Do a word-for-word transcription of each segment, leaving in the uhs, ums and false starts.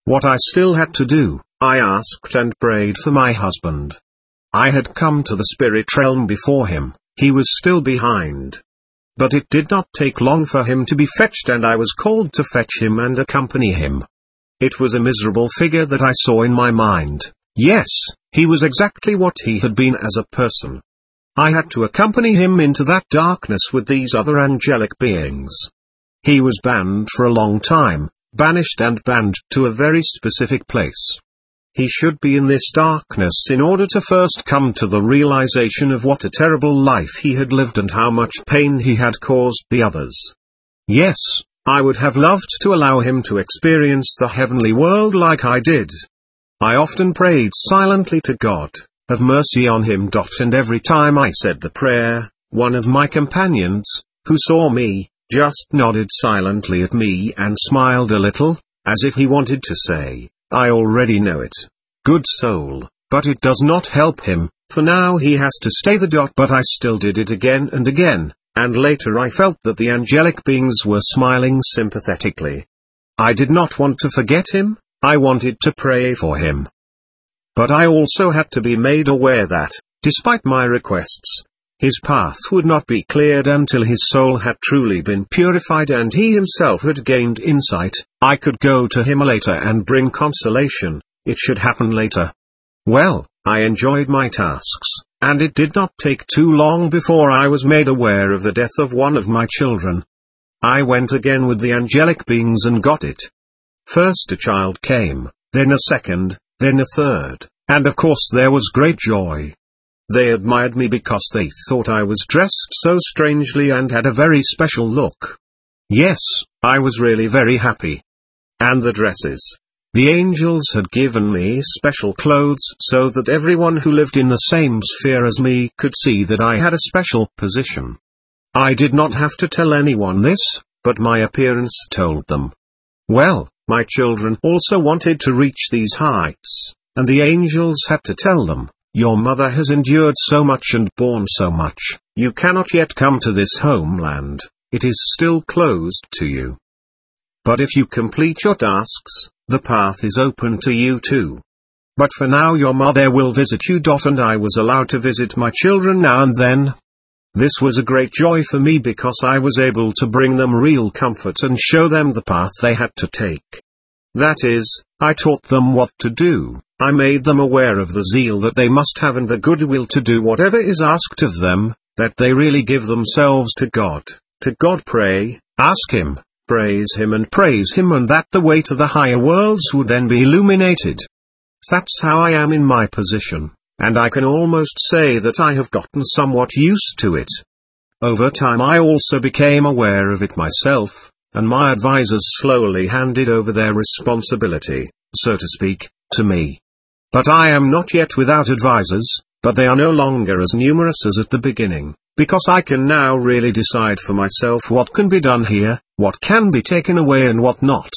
What I still had to do, I asked and prayed for my husband. I had come to the spirit realm before him, he was still behind. But it did not take long for him to be fetched, and I was called to fetch him and accompany him. It was a miserable figure that I saw in my mind. Yes, he was exactly what he had been as a person. I had to accompany him into that darkness with these other angelic beings. He was banned for a long time, banished and banned to a very specific place. He should be in this darkness in order to first come to the realization of what a terrible life he had lived and how much pain he had caused the others. Yes, I would have loved to allow him to experience the heavenly world like I did. I often prayed silently to God, have mercy on him. And every time I said the prayer, one of my companions, who saw me, just nodded silently at me and smiled a little, as if he wanted to say, I already know it. Good soul, but it does not help him, for now he has to stay the dot. But I still did it again and again, and later I felt that the angelic beings were smiling sympathetically. I did not want to forget him, I wanted to pray for him. But I also had to be made aware that, despite my requests, his path would not be cleared until his soul had truly been purified and he himself had gained insight. I could go to him later and bring consolation, it should happen later. Well, I enjoyed my tasks, and it did not take too long before I was made aware of the death of one of my children. I went again with the angelic beings and got it. First a child came, then a second, then a third, and of course there was great joy. They admired me because they thought I was dressed so strangely and had a very special look. Yes, I was really very happy. And the dresses. The angels had given me special clothes so that everyone who lived in the same sphere as me could see that I had a special position. I did not have to tell anyone this, but my appearance told them. Well, my children also wanted to reach these heights, and the angels had to tell them, your mother has endured so much and borne so much, you cannot yet come to this homeland, it is still closed to you. But if you complete your tasks, the path is open to you too. But for now your mother will visit you. And I was allowed to visit my children now and then. This was a great joy for me because I was able to bring them real comfort and show them the path they had to take. That is, I taught them what to do, I made them aware of the zeal that they must have and the goodwill to do whatever is asked of them, that they really give themselves to God, to God pray, ask Him, praise Him and praise Him, and that the way to the higher worlds would then be illuminated. That's how I am in my position, and I can almost say that I have gotten somewhat used to it. Over time I also became aware of it myself, and my advisors slowly handed over their responsibility, so to speak, to me. But I am not yet without advisors, but they are no longer as numerous as at the beginning, because I can now really decide for myself what can be done here, what can be taken away and what not.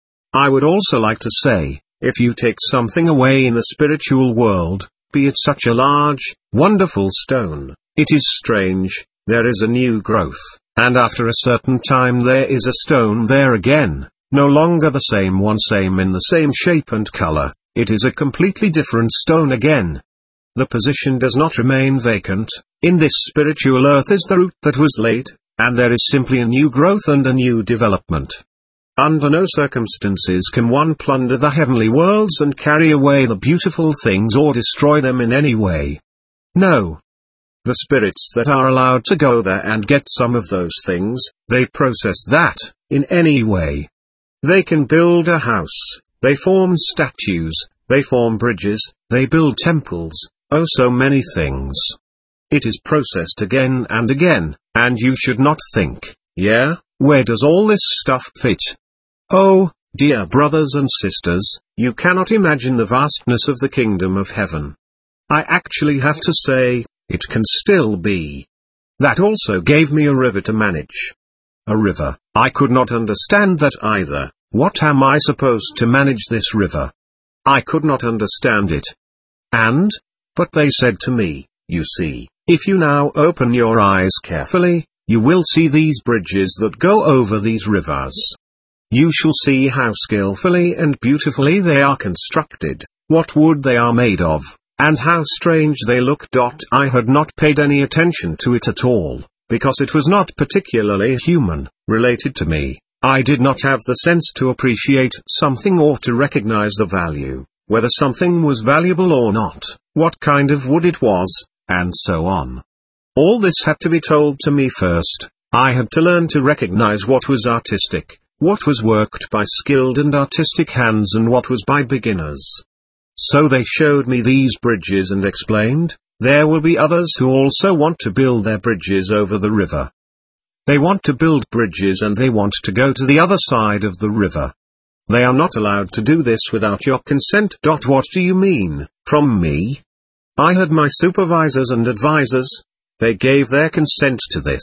I would also like to say, if you take something away in the spiritual world, be it such a large, wonderful stone, it is strange, there is a new growth, and after a certain time there is a stone there again, no longer the same one, same in the same shape and color, it is a completely different stone again. The position does not remain vacant. In this spiritual earth is the root that was laid, and there is simply a new growth and a new development. Under no circumstances can one plunder the heavenly worlds and carry away the beautiful things or destroy them in any way. No. The spirits that are allowed to go there and get some of those things, they process that, in any way. They can build a house, they form statues, they form bridges, they build temples, oh so many things. It is processed again and again, and you should not think, yeah, where does all this stuff fit? Oh, dear brothers and sisters, you cannot imagine the vastness of the kingdom of heaven. I actually have to say, it can still be. That also gave me a river to manage. A river, I could not understand that either. What am I supposed to manage this river? I could not understand it. And, but they said to me, you see, if you now open your eyes carefully, you will see these bridges that go over these rivers. You shall see how skillfully and beautifully they are constructed, what wood they are made of, and how strange they look. I had not paid any attention to it at all, because it was not particularly human, related to me. I did not have the sense to appreciate something or to recognize the value, whether something was valuable or not, what kind of wood it was, and so on. All this had to be told to me first. I had to learn to recognize what was artistic, what was worked by skilled and artistic hands, and what was by beginners. So they showed me these bridges and explained, there will be others who also want to build their bridges over the river. They want to build bridges and they want to go to the other side of the river. They are not allowed to do this without your consent. What do you mean, from me? I had my supervisors and advisors. They gave their consent to this.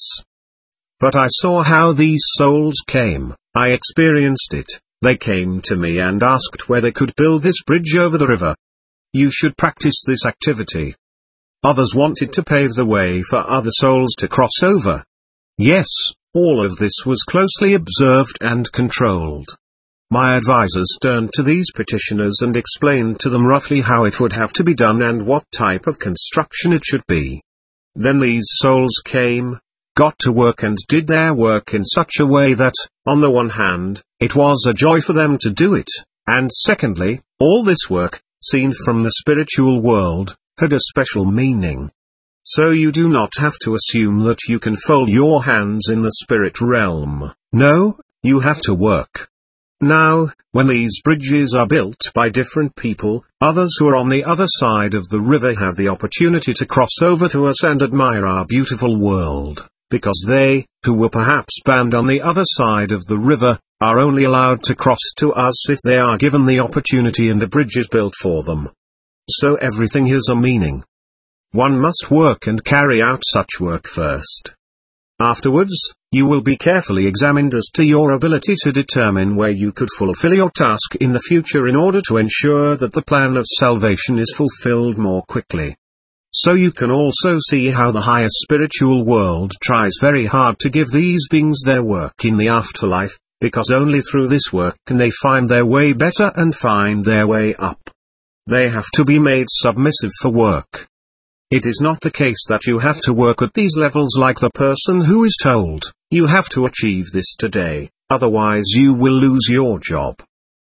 But I saw how these souls came, I experienced it. They came to me and asked where they could build this bridge over the river. You should practice this activity. Others wanted to pave the way for other souls to cross over. Yes, all of this was closely observed and controlled. My advisors turned to these petitioners and explained to them roughly how it would have to be done and what type of construction it should be. Then these souls came, got to work and did their work in such a way that, on the one hand, it was a joy for them to do it, and secondly, all this work, seen from the spiritual world, had a special meaning. So you do not have to assume that you can fold your hands in the spirit realm. No, you have to work. Now, when these bridges are built by different people, others who are on the other side of the river have the opportunity to cross over to us and admire our beautiful world, because they, who were perhaps banned on the other side of the river, are only allowed to cross to us if they are given the opportunity and a bridge is built for them. So everything has a meaning. One must work and carry out such work first. Afterwards, you will be carefully examined as to your ability to determine where you could fulfill your task in the future in order to ensure that the plan of salvation is fulfilled more quickly. So you can also see how the higher spiritual world tries very hard to give these beings their work in the afterlife, because only through this work can they find their way better and find their way up. They have to be made submissive for work. It is not the case that you have to work at these levels like the person who is told, you have to achieve this today, otherwise you will lose your job.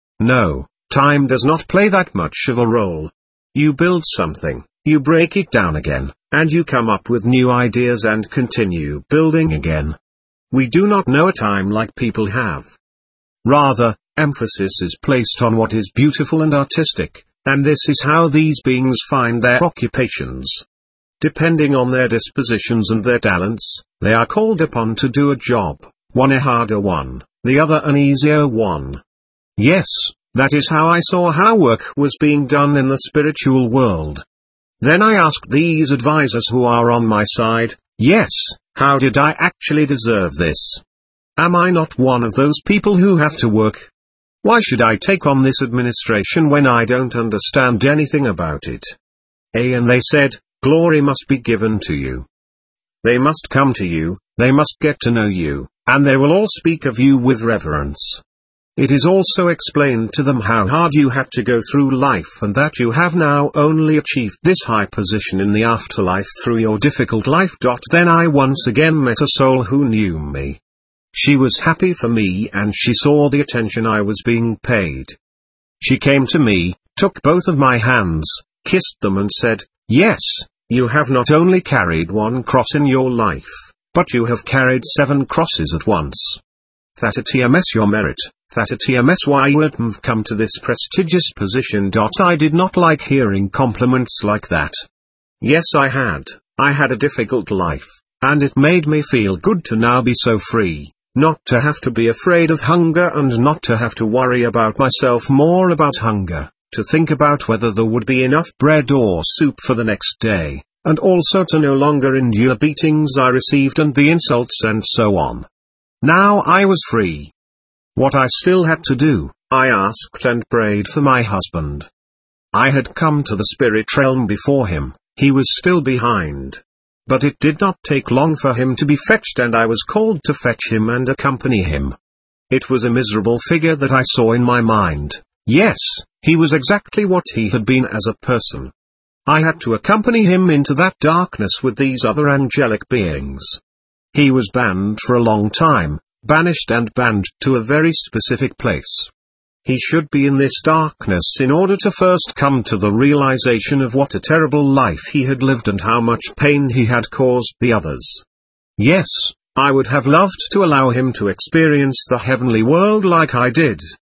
No, time does not play that much of a role. You build something, you break it down again, and you come up with new ideas and continue building again. We do not know a time like people have. Rather, emphasis is placed on what is beautiful and artistic, and this is how these beings find their occupations. Depending on their dispositions and their talents, they are called upon to do a job, one a harder one, the other an easier one. Yes, that is how I saw how work was being done in the spiritual world. Then I asked these advisors who are on my side, yes, how did I actually deserve this? Am I not one of those people who have to work? Why should I take on this administration when I don't understand anything about it? A and they said, glory must be given to you. They must come to you, they must get to know you, and they will all speak of you with reverence. It is also explained to them how hard you had to go through life and that you have now only achieved this high position in the afterlife through your difficult life. Then I once again met a soul who knew me. She was happy for me and she saw the attention I was being paid. She came to me, took both of my hands, kissed them and said, yes, you have not only carried one cross in your life, but you have carried seven crosses at once. That it is your merit, that it is why you have come to this prestigious position. I did not like hearing compliments like that. Yes, I had, I had a difficult life, and it made me feel good to now be so free, not to have to be afraid of hunger and not to have to worry about myself more about hunger. To think about whether there would be enough bread or soup for the next day, and also to no longer endure beatings I received and the insults and so on. Now I was free. What I still had to do, I asked and prayed for my husband. I had come to the spirit realm before him, he was still behind. But it did not take long for him to be fetched and I was called to fetch him and accompany him. It was a miserable figure that I saw in my mind. Yes, he was exactly what he had been as a person. I had to accompany him into that darkness with these other angelic beings. He was banned for a long time, banished and banned to a very specific place. He should be in this darkness in order to first come to the realization of what a terrible life he had lived and how much pain he had caused the others. Yes, I would have loved to allow him to experience the heavenly world like I did.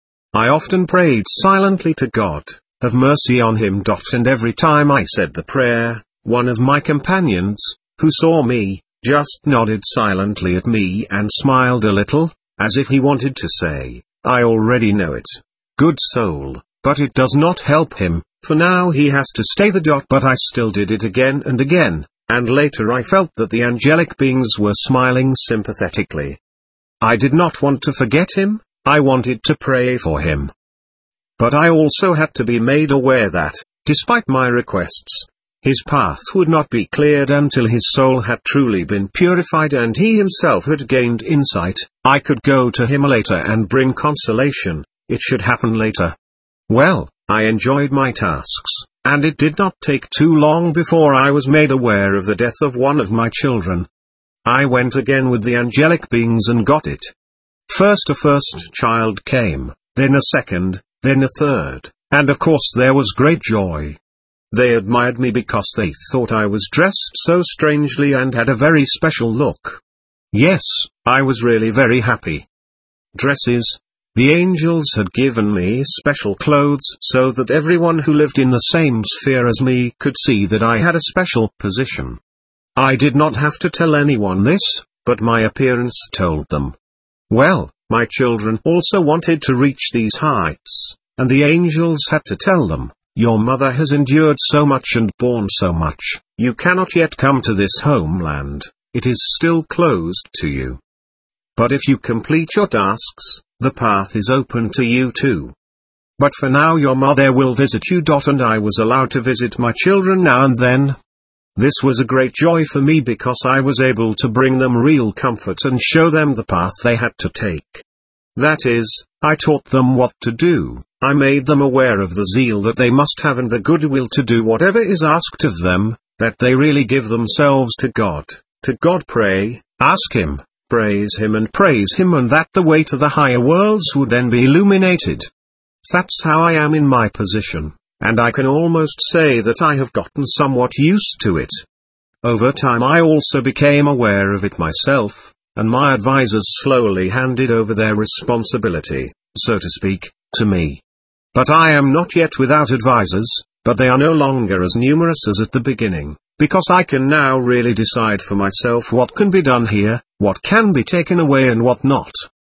I often prayed silently to God, have mercy on him. And every time I said the prayer, one of my companions, who saw me, just nodded silently at me and smiled a little, as if he wanted to say, I already know it. Good soul, but it does not help him, for now he has to stay the dot. But I still did it again and again, and later I felt that the angelic beings were smiling sympathetically. I did not want to forget him, I wanted to pray for him. But I also had to be made aware that, despite my requests, his path would not be cleared until his soul had truly been purified and he himself had gained insight. I could go to him later and bring consolation. It should happen later. Well, I enjoyed my tasks, and it did not take too long before I was made aware of the death of one of my children. I went again with the angelic beings and got it. First a first child came, then a second, then a third, and of course there was great joy. They admired me because they thought I was dressed so strangely and had a very special look. Yes, I was really very happy. Dresses. The angels had given me special clothes so that everyone who lived in the same sphere as me could see that I had a special position. I did not have to tell anyone this, but my appearance told them. Well, my children also wanted to reach these heights, and the angels had to tell them, your mother has endured so much and borne so much, you cannot yet come to this homeland, it is still closed to you. But if you complete your tasks, the path is open to you too. But for now your mother will visit you. And I was allowed to visit my children now and then. This was a great joy for me because I was able to bring them real comfort and show them the path they had to take. That is, I taught them what to do. I made them aware of the zeal that they must have and the goodwill to do whatever is asked of them, that they really give themselves to God, to God pray, ask Him, praise Him and praise Him, and that the way to the higher worlds would then be illuminated. That's how I am in my position, and I can almost say that I have gotten somewhat used to it. Over time I also became aware of it myself, and my advisors slowly handed over their responsibility, so to speak, to me. But I am not yet without advisors, but they are no longer as numerous as at the beginning, because I can now really decide for myself what can be done here, what can be taken away and what not.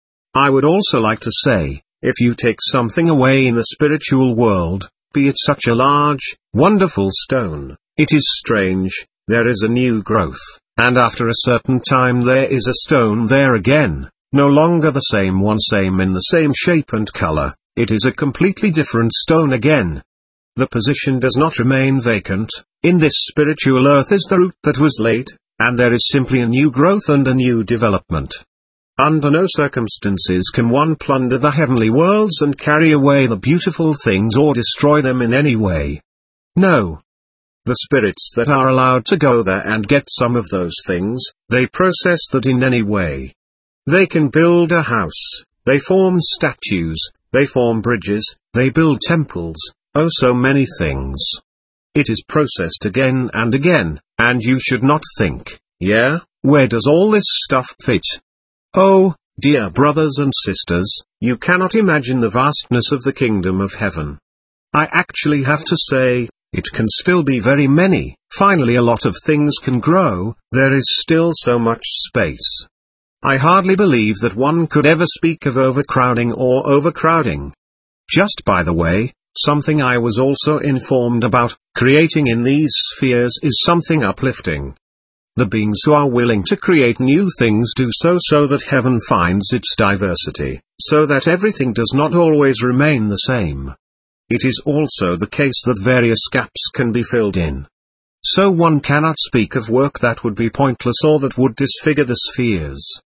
I would also like to say, if you take something away in the spiritual world, be it such a large, wonderful stone, it is strange, there is a new growth, and after a certain time there is a stone there again, no longer the same one, same in the same shape and color, it is a completely different stone again. The position does not remain vacant. In this spiritual earth is the root that was laid, and there is simply a new growth and a new development. Under no circumstances can one plunder the heavenly worlds and carry away the beautiful things or destroy them in any way. No. The spirits that are allowed to go there and get some of those things, they process that in any way. They can build a house, they form statues, they form bridges, they build temples, oh so many things. It is processed again and again, and you should not think, yeah, where does all this stuff fit? Oh, dear brothers and sisters, you cannot imagine the vastness of the kingdom of heaven. I actually have to say, it can still be very many, finally a lot of things can grow, there is still so much space. I hardly believe that one could ever speak of overcrowding or overcrowding. Just by the way, something I was also informed about, creating in these spheres is something uplifting. The beings who are willing to create new things do so so that heaven finds its diversity, so that everything does not always remain the same. It is also the case that various gaps can be filled in. So one cannot speak of work that would be pointless or that would disfigure the spheres.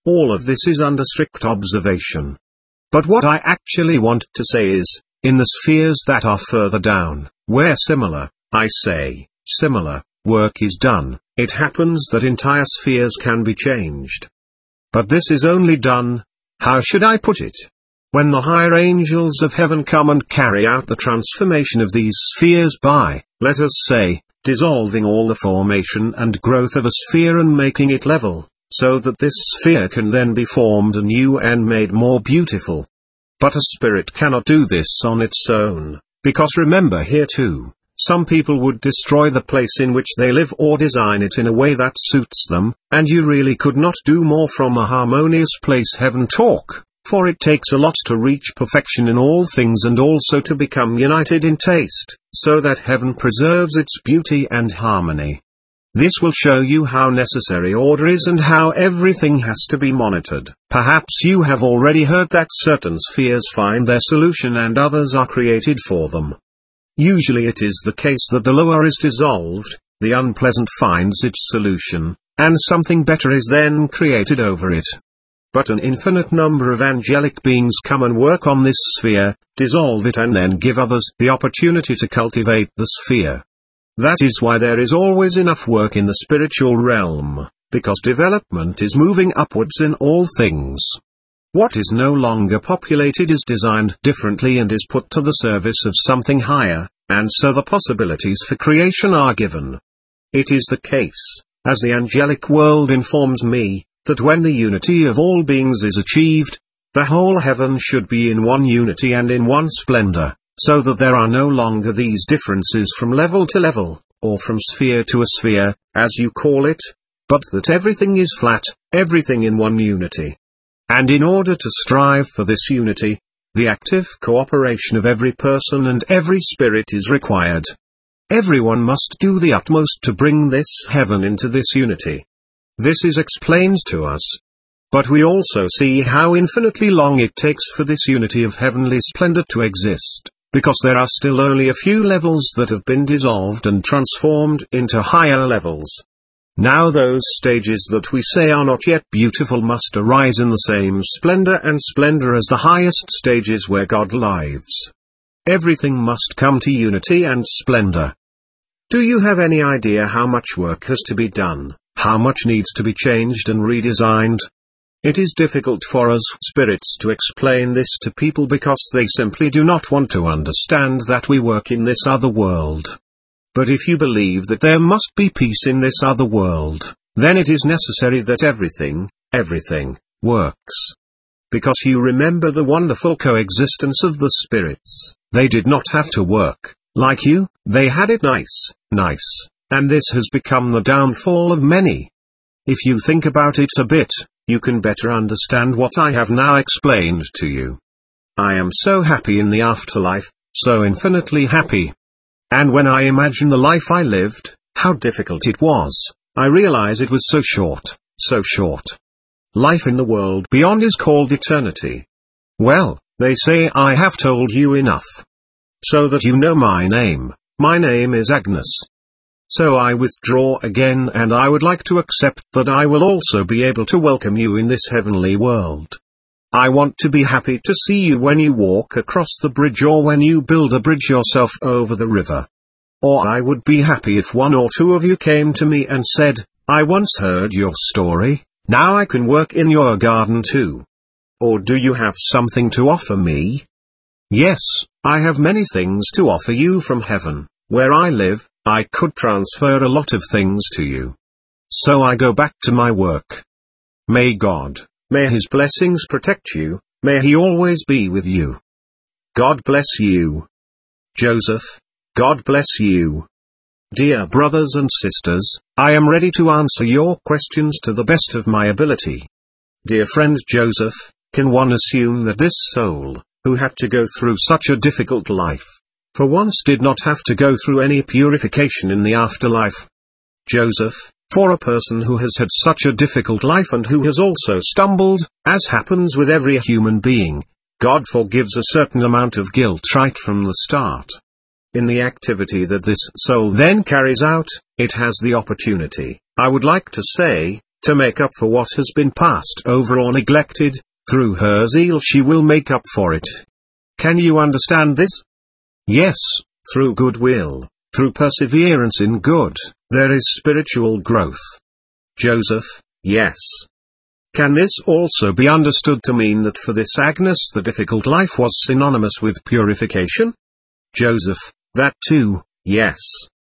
all of this is under strict observation. But what I actually want to say is, in the spheres that are further down, where similar, I say, similar, work is done, it happens that entire spheres can be changed. But this is only done, how should I put it? When the higher angels of heaven come and carry out the transformation of these spheres by, let us say, dissolving all the formation and growth of a sphere and making it level, so that this sphere can then be formed anew and made more beautiful. But a spirit cannot do this on its own, because remember here too, some people would destroy the place in which they live or design it in a way that suits them, and you really could not do more from a harmonious place heaven talk, for it takes a lot to reach perfection in all things and also to become united in taste, so that heaven preserves its beauty and harmony. This will show you how necessary order is and how everything has to be monitored. Perhaps you have already heard that certain spheres find their solution and others are created for them. Usually it is the case that the lower is dissolved, the unpleasant finds its solution, and something better is then created over it. But an infinite number of angelic beings come and work on this sphere, dissolve it and then give others the opportunity to cultivate the sphere. That is why there is always enough work in the spiritual realm, because development is moving upwards in all things. What is no longer populated is designed differently and is put to the service of something higher, and so the possibilities for creation are given. It is the case, as the angelic world informs me, that when the unity of all beings is achieved, the whole heaven should be in one unity and in one splendor, so that there are no longer these differences from level to level, or from sphere to a sphere, as you call it, but that everything is flat, everything in one unity. And in order to strive for this unity, the active cooperation of every person and every spirit is required. Everyone must do the utmost to bring this heaven into this unity. This is explained to us. But we also see how infinitely long it takes for this unity of heavenly splendor to exist, because there are still only a few levels that have been dissolved and transformed into higher levels. Now those stages that we say are not yet beautiful must arise in the same splendor and splendor as the highest stages where God lives. Everything must come to unity and splendor. Do you have any idea how much work has to be done, how much needs to be changed and redesigned? It is difficult for us spirits to explain this to people because they simply do not want to understand that we work in this other world. But if you believe that there must be peace in this other world, then it is necessary that everything, everything, works. Because you remember the wonderful coexistence of the spirits, they did not have to work, like you, they had it nice, nice, and this has become the downfall of many. If you think about it a bit, you can better understand what I have now explained to you. I am so happy in the afterlife, so infinitely happy. And when I imagine the life I lived, how difficult it was, I realize it was so short, so short. Life in the world beyond is called eternity. Well, they say I have told you enough. So that you know my name, my name is Agnes. So I withdraw again and I would like to accept that I will also be able to welcome you in this heavenly world. I want to be happy to see you when you walk across the bridge or when you build a bridge yourself over the river. Or I would be happy if one or two of you came to me and said, I once heard your story, now I can work in your garden too. Or do you have something to offer me? Yes, I have many things to offer you from heaven. Where I live, I could transfer a lot of things to you. So I go back to my work. May God, may His blessings protect you, may He always be with you. God bless you. Joseph, God bless you. Dear brothers and sisters, I am ready to answer your questions to the best of my ability. Dear friend Joseph, can one assume that this soul, who had to go through such a difficult life, for once did not have to go through any purification in the afterlife? Joseph, for a person who has had such a difficult life and who has also stumbled, as happens with every human being, God forgives a certain amount of guilt right from the start. In the activity that this soul then carries out, it has the opportunity, I would like to say, To make up for what has been passed over or neglected, through her zeal she will make up for it. Can you understand this? Yes, through goodwill, through perseverance in good, there is spiritual growth. Joseph: Yes. Can this also be understood to mean that for this Agnes the difficult life was synonymous with purification? Joseph: That too, yes.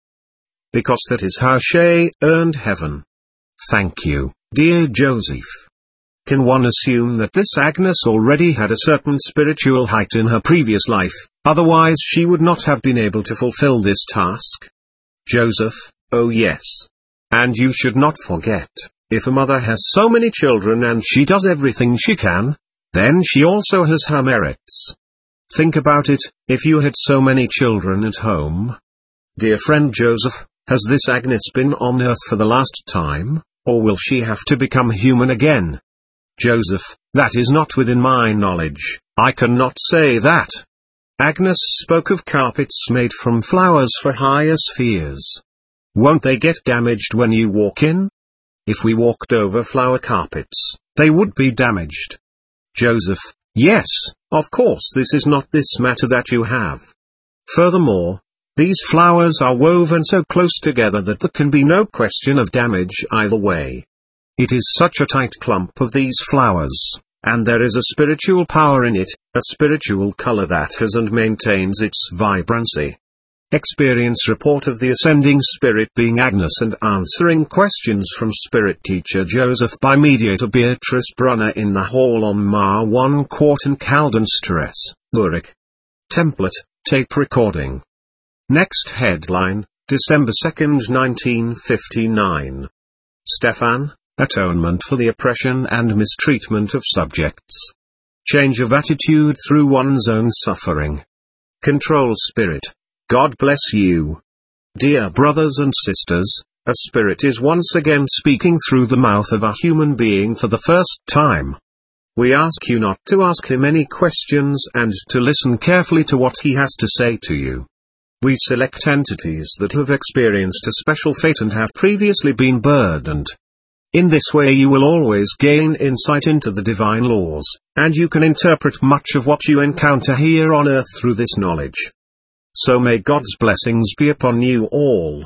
Because that is how she earned heaven. Thank you, dear Joseph. Can one assume that this Agnes already had a certain spiritual height in her previous life, otherwise she would not have been able to fulfill this task? Joseph: Oh yes. And you should not forget, if a mother has so many children and she does everything she can, then she also has her merits. Think about it, if you had so many children at home. Dear friend Joseph, has this Agnes been on earth for the last time, or will she have to become human again? Joseph: That is not within my knowledge, I cannot say that. Agnes spoke of carpets made from flowers for higher spheres. Won't they get damaged when you walk in? If we walked over flower carpets, they would be damaged. Joseph: Yes, of course this is not this matter that you have. Furthermore, these flowers are woven so close together that there can be no question of damage either way. It is such a tight clump of these flowers, and there is a spiritual power in it, a spiritual color that has and maintains its vibrancy. Experience report of the ascending spirit being Agnes and answering questions from spirit teacher Joseph by mediator Beatrice Brunner in the hall on Ma one Court in Kaldenstrasse, Zurich. Template, tape recording. Next headline, December second nineteen fifty-nine. Stefan, Atonement for the Oppression and Mistreatment of Subjects. Change of attitude through one's own suffering. Control spirit. God bless you. Dear brothers and sisters, a spirit is once again speaking through the mouth of a human being for the first time. We ask you not to ask him any questions and to listen carefully to what he has to say to you. We select entities that have experienced a special fate and have previously been burdened. In this way you will always gain insight into the divine laws, and you can interpret much of what you encounter here on earth through this knowledge. So may God's blessings be upon you all.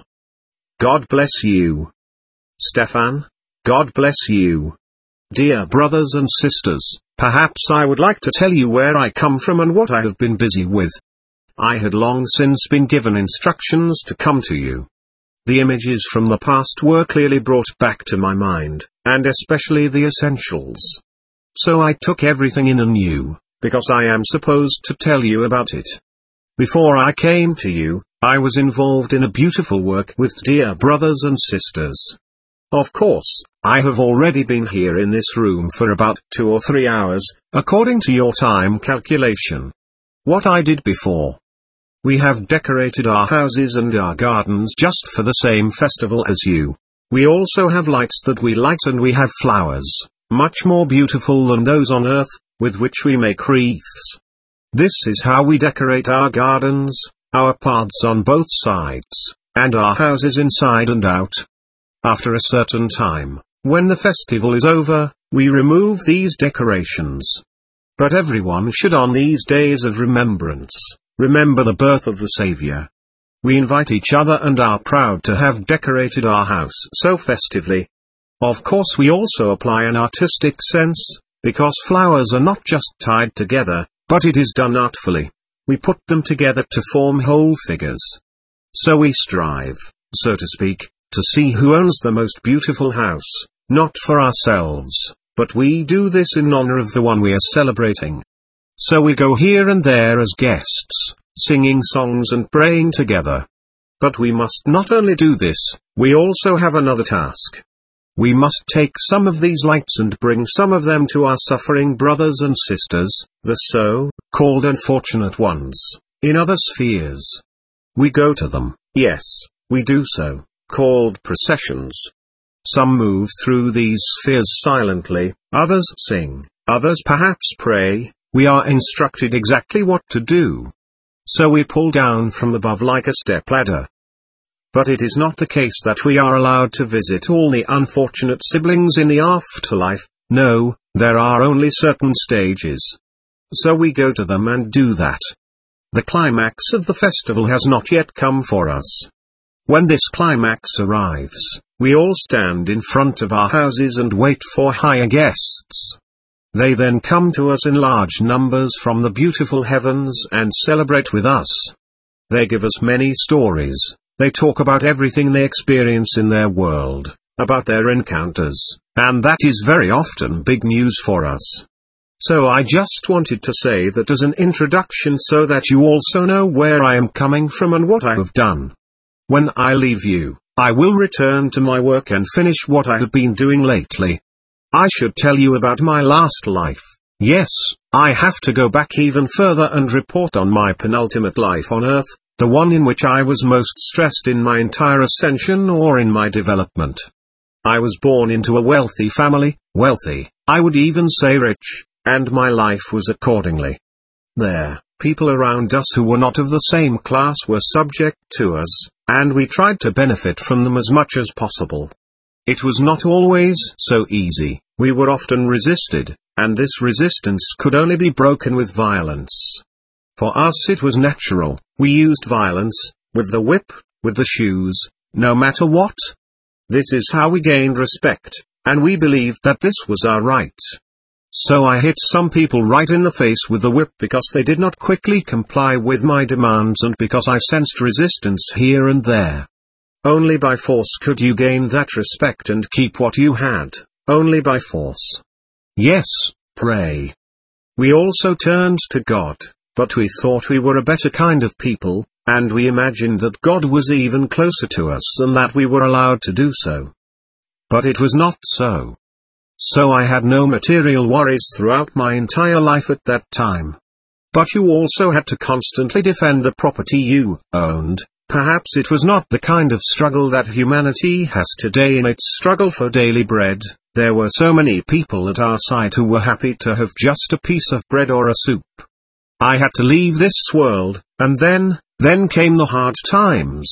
God bless you. Stefan, God bless you. Dear brothers and sisters, perhaps I would like to tell you where I come from and what I have been busy with. I had long since been given instructions to come to you. The images from the past were clearly brought back to my mind, and especially the essentials. So I took everything in anew, because I am supposed to tell you about it. Before I came to you, I was involved in a beautiful work with dear brothers and sisters. Of course, I have already been here in this room for about two or three hours, according to your time calculation. What I did before. We have decorated our houses and our gardens just for the same festival as you. We also have lights that we light and we have flowers, much more beautiful than those on earth, with which we make wreaths. This is how we decorate our gardens, our paths on both sides, and our houses inside and out. After a certain time, when the festival is over, we remove these decorations. But everyone should on these days of remembrance, remember the birth of the Savior. We invite each other and are proud to have decorated our house so festively. Of course we also apply an artistic sense, because flowers are not just tied together, but it is done artfully. We put them together to form whole figures. So we strive, so to speak, to see who owns the most beautiful house, not for ourselves, but we do this in honor of the one we are celebrating. So we go here and there as guests, singing songs and praying together. But we must not only do this, we also have another task. We must take some of these lights and bring some of them to our suffering brothers and sisters, the so-called unfortunate ones, in other spheres. We go to them, yes, we do so, called processions. Some move through these spheres silently, others sing, others perhaps pray. We are instructed exactly what to do. So we pull down from above like a stepladder. But it is not the case that we are allowed to visit all the unfortunate siblings in the afterlife. No, there are only certain stages. So we go to them and do that. The climax of the festival has not yet come for us. When this climax arrives, we all stand in front of our houses and wait for higher guests. They then come to us in large numbers from the beautiful heavens and celebrate with us. They give us many stories. They talk about everything they experience in their world, about their encounters, and that is very often big news for us. So I just wanted to say that as an introduction so that you also know where I am coming from and what I have done. When I leave you, I will return to my work and finish what I have been doing lately. I should tell you about my last life. Yes, I have to go back even further and report on my penultimate life on Earth, the one in which I was most stressed in my entire ascension or in my development. I was born into a wealthy family, wealthy, I would even say rich, and my life was accordingly. There, people around us who were not of the same class were subject to us, and we tried to benefit from them as much as possible. It was not always so easy, we were often resisted, and this resistance could only be broken with violence. For us it was natural, we used violence, with the whip, with the shoes, no matter what. This is how we gained respect, and we believed that this was our right. So I hit some people right in the face with the whip because they did not quickly comply with my demands and because I sensed resistance here and there. Only by force could you gain that respect and keep what you had, only by force. Yes, pray. We also turned to God, but we thought we were a better kind of people, and we imagined that God was even closer to us and that we were allowed to do so. But it was not so. So I had no material worries throughout my entire life at that time. But you also had to constantly defend the property you owned. Perhaps it was not the kind of struggle that humanity has today in its struggle for daily bread. There were so many people at our side who were happy to have just a piece of bread or a soup. I had to leave this world, and then, then came the hard times.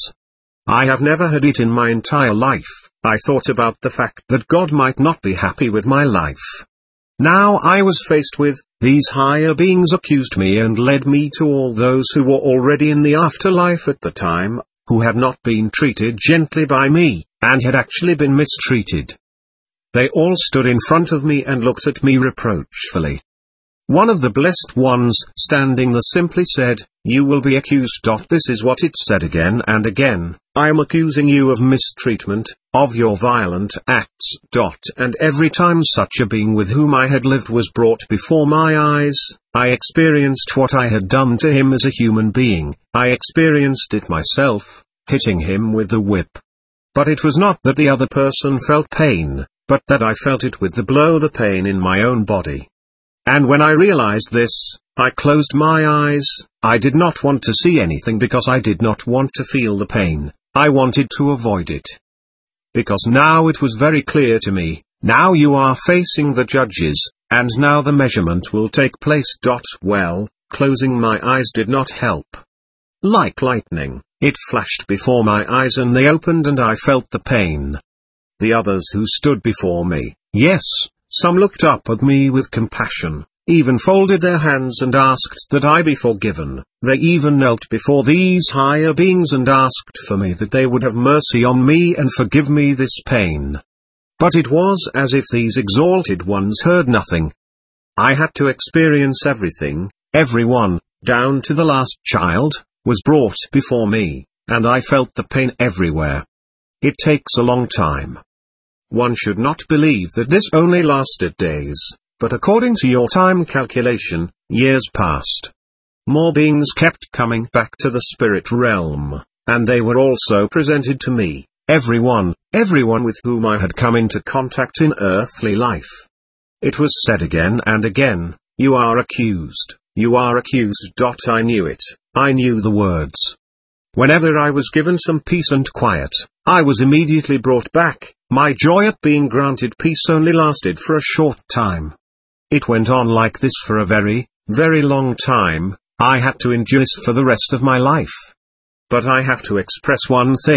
I have never had it in my entire life. I thought about the fact that God might not be happy with my life. Now I was faced with, these higher beings accused me and led me to all those who were already in the afterlife at the time, who had not been treated gently by me, and had actually been mistreated. They all stood in front of me and looked at me reproachfully. One of the blessed ones standing there simply said, "You will be accused." This is what it said again and again, "I am accusing you of mistreatment, of your violent acts." And every time such a being with whom I had lived was brought before my eyes, I experienced what I had done to him as a human being. I experienced it myself, hitting him with the whip. But it was not that the other person felt pain, but that I felt it with the blow, the pain in my own body. And when I realized this, I closed my eyes. I did not want to see anything because I did not want to feel the pain. I wanted to avoid it. Because now it was very clear to me, now you are facing the judges, and now the measurement will take place. Well, closing my eyes did not help. Like lightning, it flashed before my eyes and they opened and I felt the pain. The others who stood before me, yes, some looked up at me with compassion, even folded their hands and asked that I be forgiven. They even knelt before these higher beings and asked for me that they would have mercy on me and forgive me this pain. But it was as if these exalted ones heard nothing. I had to experience everything. Everyone, down to the last child, was brought before me, and I felt the pain everywhere. It takes a long time. One should not believe that this only lasted days, but according to your time calculation, years passed. More beings kept coming back to the spirit realm, and they were also presented to me, everyone, everyone with whom I had come into contact in earthly life. It was said again and again, "You are accused, you are accused." I knew it, I knew the words. Whenever I was given some peace and quiet, I was immediately brought back. My joy at being granted peace only lasted for a short time. It went on like this for a very, very long time. I had to endure this for the rest of my life. But I have to express one thing,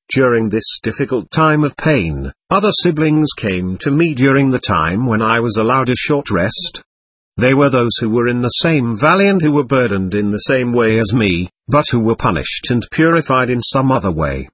During this difficult time of pain, other siblings came to me during the time when I was allowed a short rest. They were those who were in the same valley and who were burdened in the same way as me, but who were punished and purified in some other way.